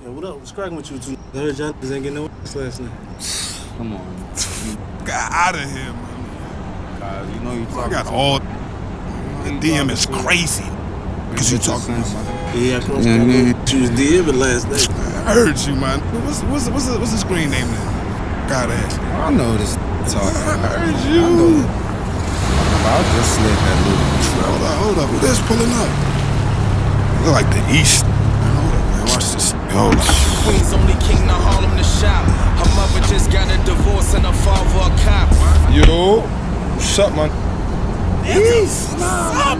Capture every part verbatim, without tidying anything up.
Hey, what up? What's cracking with you two? I heard y'all niggas ain't getting no ass last night. Come on. Got out of here, man. God, you know you talking. I got all. The D M is crazy. Cause you talking about my. Yeah, I crossed that little she was DMing last night. I heard you, man. What's what's what's the, what's the screen name then? Gotta ask. I know this talking. I heard you. I know that. I'll just slip that loop. Hold up, hold up. Who that's pulling up? Look like the East. Hold up, man. Watch this. Hold up. Queen's only king to Harlem to shop. Her mother just got a divorce and her father a cop. Yo, what's up, man? Peace. Ah,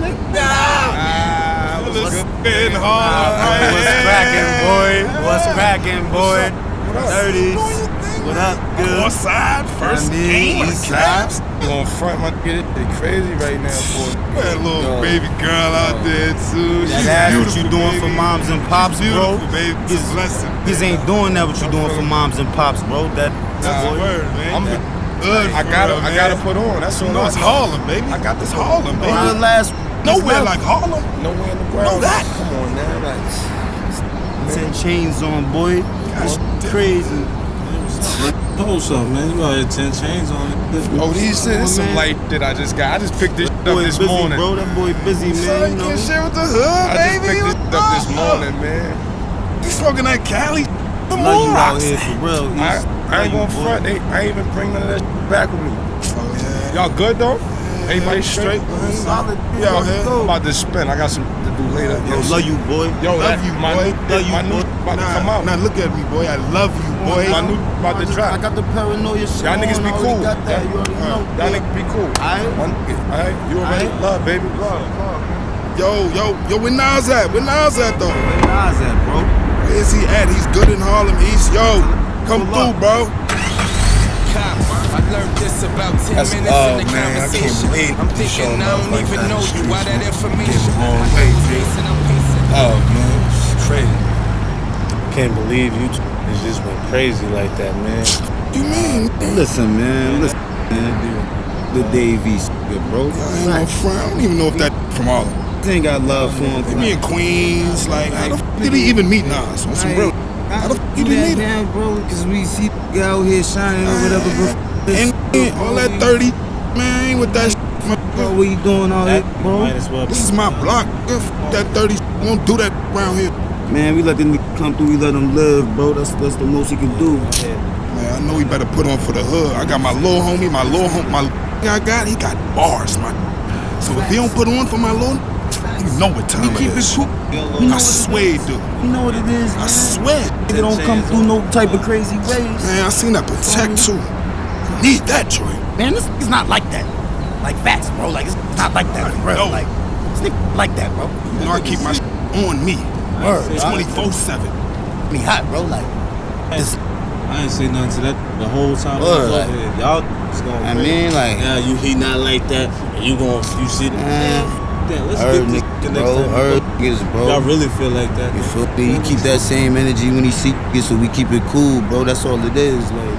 what's good in What's Harlem? cracking, boy? What's cracking, boy? thirties. What up, good? North side, first I mean, game of the east Cavs. You gonna front my get it crazy right now, boy. That little Yo. baby girl out there too. She's That's what beautiful, you doing for baby. moms and pops, She's bro. beautiful, baby. It's a blessing. Niggas ain't doing that what you doing for moms and pops, bro. That That's Nah, a word, man. I'm That good I for gotta, real, I man. gotta put on. That's You all know I it's know. Harlem, baby. I got this Harlem, bro, baby. the last Nowhere like Harlem. Nowhere in the world. that. Come on now, like. ten chains on, boy. Gosh, Crazy. Hold something, man. You out here ten chains on it. Oh, these shit is some man. light that I just got. I just picked this shit up Boy this busy, morning. bro. That boy busy, Son, man. You you know. can share with the hood, I just baby. picked this shit up this morning, man. You smoking that Cali? The Love you out Morox. here for real. I, East. I Love ain't gonna you, boy. front. They, I ain't even bring none of that shit back with me. Oh, yeah. Y'all good though? Everybody straight? Solid. We out here. I'm about to spin. I got some to do later. Yo, love you, boy. Yo, Love that- you, my boy. New, Love you, my new boy. about to come out. Now look at me, boy. I love you, boy. My new about to I drop. got the paranoia shit. Y'all niggas on, be I already cool. Got that. You already know. Y'all niggas be cool. Aight. One, alright, you already Aight. love, baby. Love, love. Yo, yo, yo, where Nas at? Where Nas at, though? Where Nas at, bro? Where is he at? He's good in Harlem East. Yo, come through, bro. Cop. I learned this about ten That's- minutes oh, in the man, I can't conversation. believe I'm you thinking showing I up don't like even that in know the you. Why streets, that information? wrong way, I'm G. pacing, I'm pacing. Oh man, it's crazy. Can't believe you two niggas just went crazy like that, man. What you mean? Listen, man. Listen, man. The Davies, bro. I ain't no friend. I don't even know if that from Harlem. He ain't got love for him. He be in Queens. Like, how the f did he even meet Nas? On some real. How the f you you didn't that meet him? man, bro? Because we see you out here shining or whatever, bro. And, and all that thirty, man, ain't with that shit. Bro, what you doing out here, That bro? might as well be. This is my block. F that thirty. Won't do that around here. Man, we let them come through. We let them live, bro. That's that's the most he can do. Man, I know he better put on for the hood. I got my little homie, my little homie, my I got, he got bars, man. So if he don't put on for my little, you know what time We keep it it is. cool. I swear he do. You know what it is, I man. swear. Nigga don't come through no type of crazy ways. Man, I seen that protect too. Need that joint. Man, this is not like that. Like facts, bro. Like it's not like that, for real. No. Like this nigga like that, bro. You know I keep my on me. Word, twenty-four seven. me hot, bro. Like this. I ain't say nothing to that the whole time. Word, I was like- over here. Y'all just going I crazy. mean, like- yeah, you he not like that, and you gon' you see that. Man, Damn, let's Heard get this niggas, next bro. time. Heard niggas, bro. Y'all really feel like that? You feel me? You keep that same energy when he see you, so we keep it cool, bro. That's all it is. Like,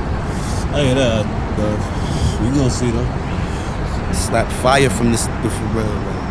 I ain't that, but we gonna see though. slap fire from this nigga for real. Like.